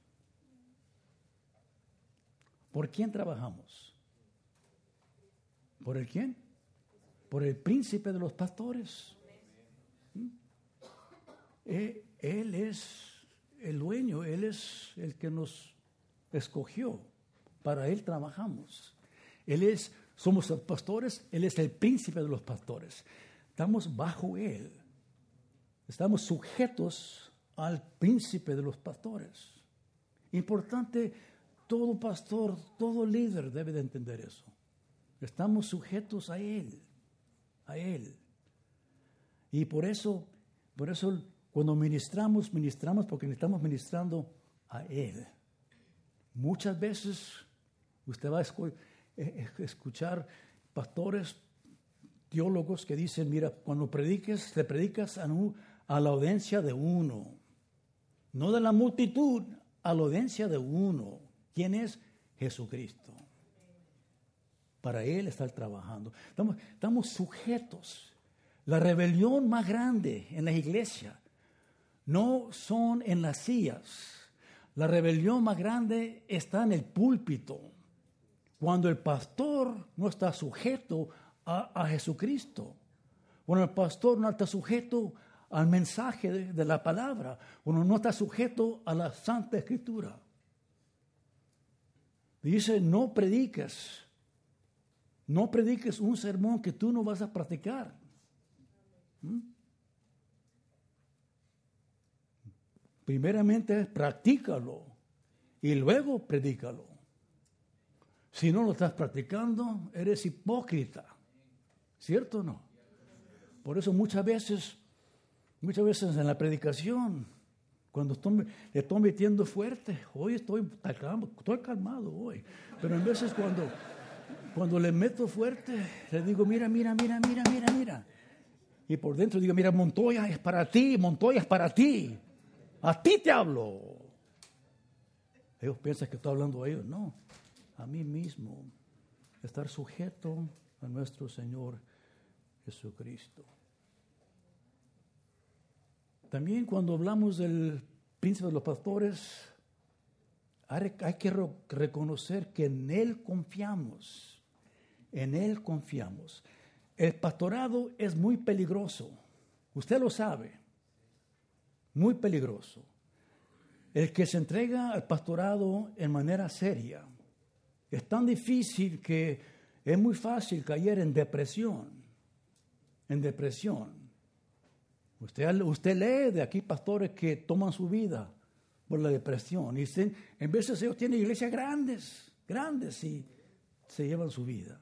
¿Por quién trabajamos? ¿Por el quién? Por el príncipe de los pastores. Él es el dueño, Él es el que nos escogió. Para Él trabajamos. Somos pastores, Él es el príncipe de los pastores. estamos bajo Él. Estamos sujetos al príncipe de los pastores. Importante, todo pastor, todo líder debe de entender eso. Estamos sujetos a Él, a Él. Y por eso cuando ministramos porque estamos ministrando a Él. Muchas veces usted va a escuchar pastores, teólogos que dicen, mira, cuando le predicas a la audiencia de uno, no de la multitud, a la audiencia de uno. ¿Quién es? Jesucristo. Para Él estar trabajando. Estamos sujetos. La rebelión más grande en la iglesia no son en las sillas. La rebelión más grande está en el púlpito. Cuando el pastor no está sujeto a Jesucristo. Cuando el pastor no está sujeto al mensaje de la palabra. Cuando no está sujeto a la Santa Escritura. Dice, no prediques un sermón que tú no vas a practicar. Primeramente, practícalo y luego predícalo. Si no lo estás practicando, eres hipócrita. ¿Cierto o no? Por eso muchas veces en la predicación, cuando le estoy metiendo fuerte, hoy estoy calmado hoy, pero en veces cuando le meto fuerte, le digo, mira. Y por dentro digo, mira, Montoya es para ti, a ti te hablo. Ellos piensan que estoy hablando a ellos, no, a mí mismo, estar sujeto a nuestro Señor Jesucristo. También cuando hablamos del príncipe de los pastores, hay que reconocer que en Él confiamos. En Él confiamos. El pastorado es muy peligroso. Usted lo sabe. Muy peligroso. El que se entrega al pastorado en manera seria es tan difícil que es muy fácil caer en depresión. En depresión. Usted lee de aquí pastores que toman su vida por la depresión. Y en veces ellos tienen iglesias grandes y se llevan su vida.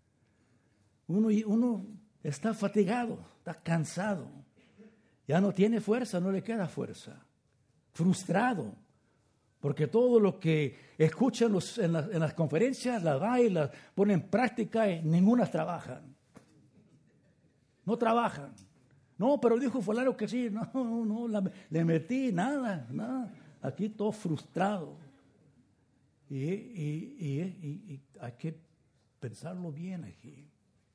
Uno está fatigado, está cansado. Ya no tiene fuerza, no le queda fuerza. Frustrado. Porque todo lo que escuchan en las conferencias, las da y las ponen en práctica y ninguna trabajan. No trabajan. No, pero dijo fulano que sí. No, le metí nada. Aquí todo frustrado. Y hay que pensarlo bien aquí.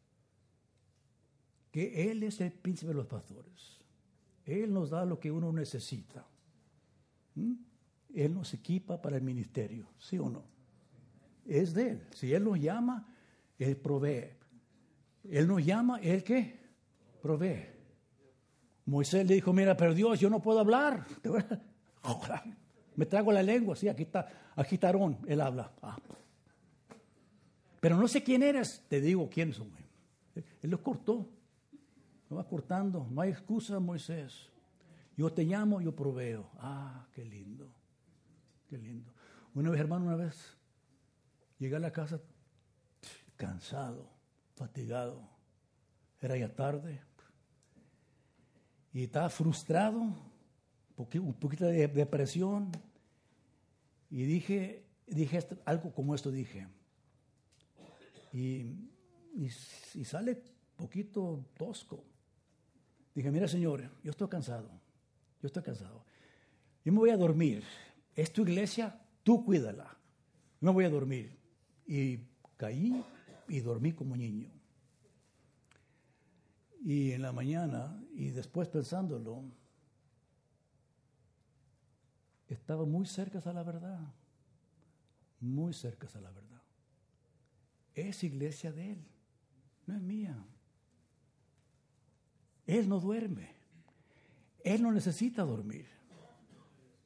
Que Él es el príncipe de los pastores. Él nos da lo que uno necesita. Él nos equipa para el ministerio, ¿sí o no? Es de Él. Si Él nos llama, Él provee. Él nos llama, ¿Él qué? Provee. Moisés le dijo, mira, pero Dios, yo no puedo hablar. Me trago la lengua, sí, aquí está Aarón, él habla. Pero no sé quién eres, te digo quién soy. Él los cortó. Lo va cortando, no hay excusa, Moisés. Yo te llamo, yo proveo. Qué lindo, qué lindo. Una vez llegué a la casa cansado, fatigado. Era ya tarde. Y estaba frustrado, un poquito de depresión. Y dije algo como esto dije. Y sale poquito tosco. Dije, mira, Señor, yo estoy cansado. Yo me voy a dormir. Es tu iglesia, tú cuídala. Yo me voy a dormir. Y caí y dormí como niño. Y en la mañana, y después pensándolo, estaba muy cerca a la verdad. Muy cerca a la verdad. Es iglesia de Él, no es mía. Él no duerme. Él no necesita dormir.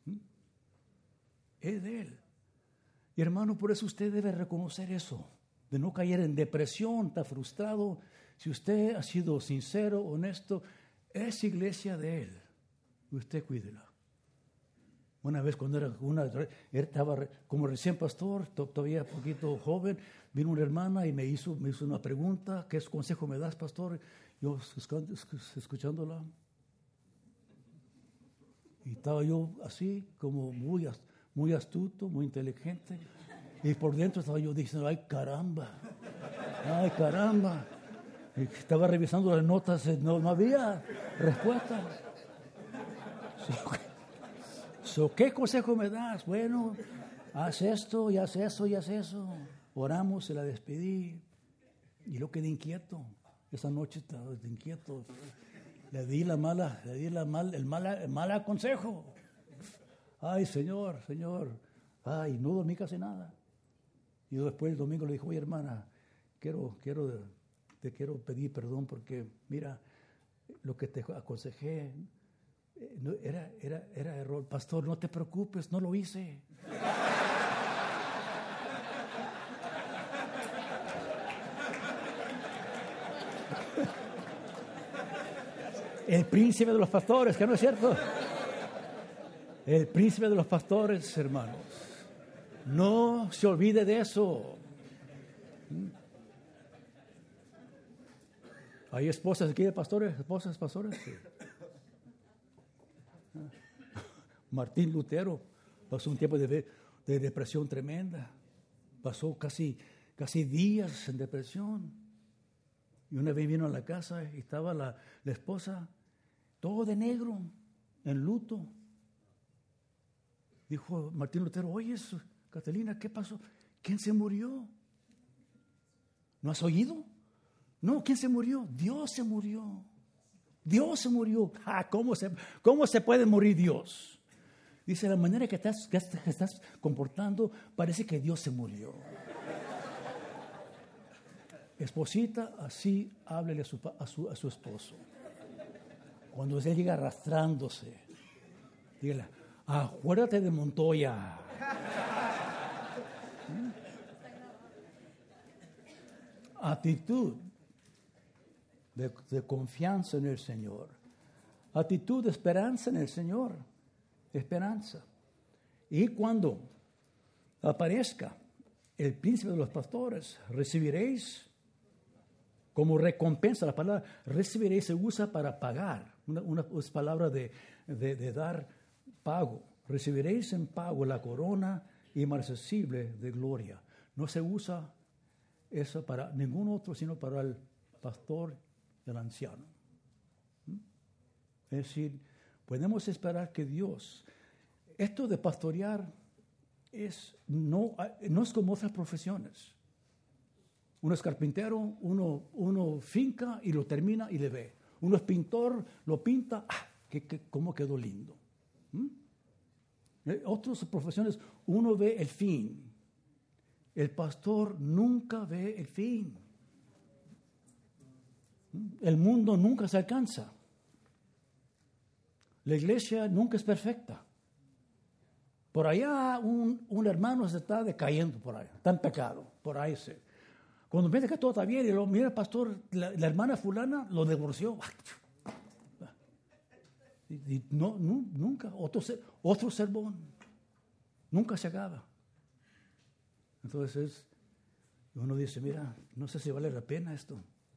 Es de Él. Y hermano, por eso usted debe reconocer eso. de no caer en depresión, está frustrado. Si usted ha sido sincero, honesto, es iglesia de Él. Usted cuídela. Una vez cuando estaba como recién pastor, todavía poquito joven, vino una hermana y me hizo una pregunta: ¿qué consejo me das, pastor? Yo escuchándola. Y estaba yo así, como muy astuto, muy inteligente. Y por dentro estaba yo diciendo: ¡ay, caramba! ¡Ay, caramba! Y estaba revisando las notas, no había respuesta. ¿Qué consejo me das? Bueno, haz esto y haz eso y haz eso. Oramos, se la despedí. Y yo quedé inquieto. Esa noche estaba inquieto. Le di el mal consejo. Ay, Señor. Ay, no dormí casi nada. Y después el domingo le dijo: oye, hermana, te quiero pedir perdón porque, mira, lo que te aconsejé era error. Pastor, no te preocupes, no lo hice. El príncipe de los pastores, que no es cierto. El príncipe de los pastores, hermanos. No se olvide de eso. ¿Hay esposas aquí de pastores? ¿Esposas pastores? Sí. Martín Lutero pasó un tiempo de depresión tremenda. Pasó casi días en depresión. Y una vez vino a la casa y estaba la esposa, todo de negro, en luto. Dijo Martín Lutero: oye, Catalina, ¿qué pasó? ¿Quién se murió? ¿No has oído? No, ¿quién se murió? Dios se murió. Dios se murió. ¿Cómo se puede morir Dios? Dice: la manera que estás comportando parece que Dios se murió. Esposita, así háblele a su esposo. Cuando él llega arrastrándose, dígale: acuérdate de Montoya. Actitud de confianza en el Señor. Actitud de esperanza en el Señor. Esperanza. Y cuando aparezca el príncipe de los pastores, recibiréis como recompensa. La palabra recibiréis se usa para pagar. Una palabra de dar pago. Recibiréis en pago la corona inmarcesible de gloria. No se usa eso para ningún otro, sino para el pastor y el anciano. Es decir, podemos esperar que Dios, esto de pastorear no es como otras profesiones. Uno es carpintero, uno finca y lo termina y le ve. Uno es pintor, lo pinta, cómo quedó lindo. Otras profesiones, uno ve el fin. El pastor nunca ve el fin. El mundo nunca se alcanza. La iglesia nunca es perfecta. Por allá un hermano se está decayendo por ahí, está en pecado, por ahí se. Cuando piensa que todo está bien y lo mira el pastor, la hermana fulana lo divorció. Y nunca, otro sermón, nunca se acaba. Entonces uno dice: mira, no sé si vale la pena esto.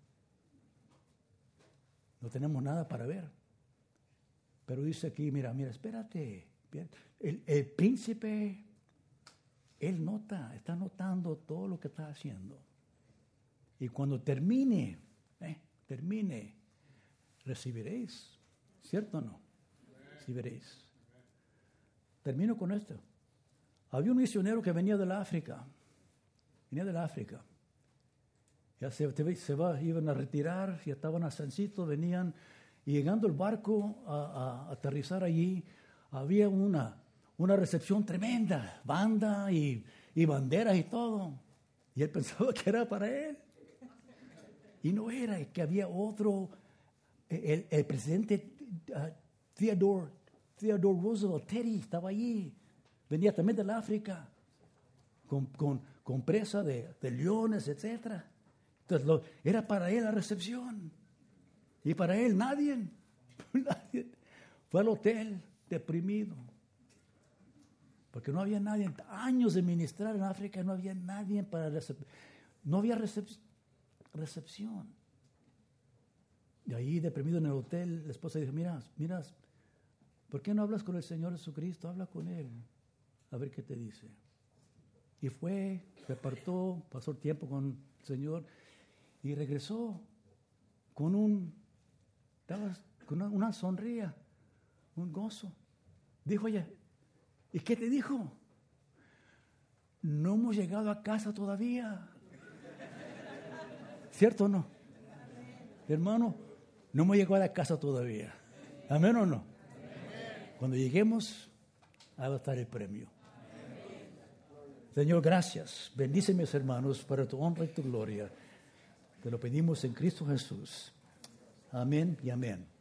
No tenemos nada para ver. Pero dice aquí: mira, espérate. El príncipe, él está notando todo lo que está haciendo. Y cuando termine, recibiréis. ¿Cierto o no? Recibiréis. Termino con esto. Había un misionero que venía de la África. Ya iban a retirar, ya estaban a Sancito, venían, y llegando el barco a aterrizar allí, había una recepción tremenda, banda y banderas y todo. Y él pensaba que era para él. Y no era, que había otro, el presidente Theodore Roosevelt, Teddy, estaba allí. Venía también del África, con con presa de leones, etc. Entonces era para él la recepción. Y para él nadie. Fue al hotel deprimido. Porque no había nadie. Años de ministrar en África, no había nadie para no había recepción. Y ahí deprimido en el hotel, la esposa dijo, mira, ¿por qué no hablas con el Señor Jesucristo? Habla con Él, a ver qué te dice. Y fue, se apartó, pasó el tiempo con el Señor y regresó con una sonrisa, un gozo. Dijo ella, ¿y qué te dijo? No hemos llegado a casa todavía. ¿Cierto o no? Hermano, no hemos llegado a casa todavía. ¿Amén o no? Cuando lleguemos, ahí va a estar el premio. Señor, gracias. Bendice mis hermanos para tu honra y tu gloria. Te lo pedimos en Cristo Jesús. Amén y amén.